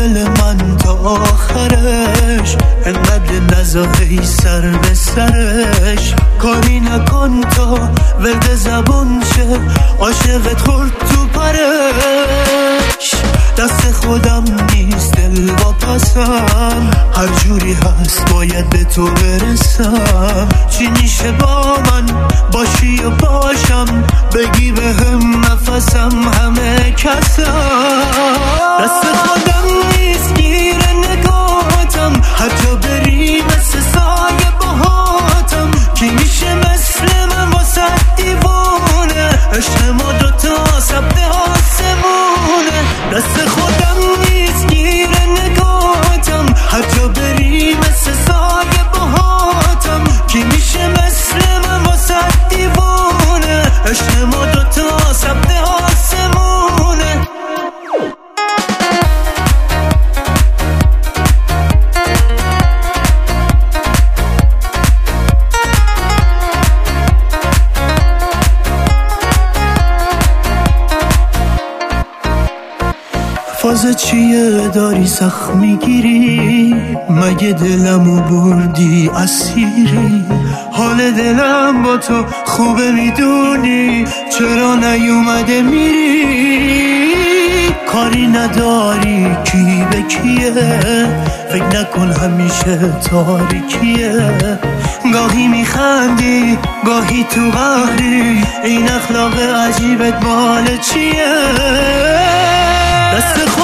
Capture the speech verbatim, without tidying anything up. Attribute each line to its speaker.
Speaker 1: دل من تا آخرش، انقدر نزاهی سر به سرش. کاری نکن تا ورد زبون شه، عاشقت خورد تو پرش. دست خودم نیست دل واپسم، هر جوری هست باید به تو برسم. چی میشه با من باشی یا باشم، بگی به هم نفسم همه کسم. دست خودم نیست گیر نگاهتم، حتی بری مثل سایه باهاتم. کی میشه مثل من واسه دیوونه، عشق ما دوتا سبت آسمونه. دست خودم نیست گیر نگاهتم، حتی بری مثل سایه باهاتم. کی میشه مثل من واسه دیوونه، عشق ما دوتا سبت آسمونه. فازه چیه داری سخت میگیری، مگه دلمو بردی اسیری. حال دلم با تو خوبه میدونی، چرا نیومده میری. کاری نداری کی به کیه، فکر نکن همیشه تاریکیه. گاهی میخندی گاهی تو قهری، این اخلاق عجیبت مال چیه. دست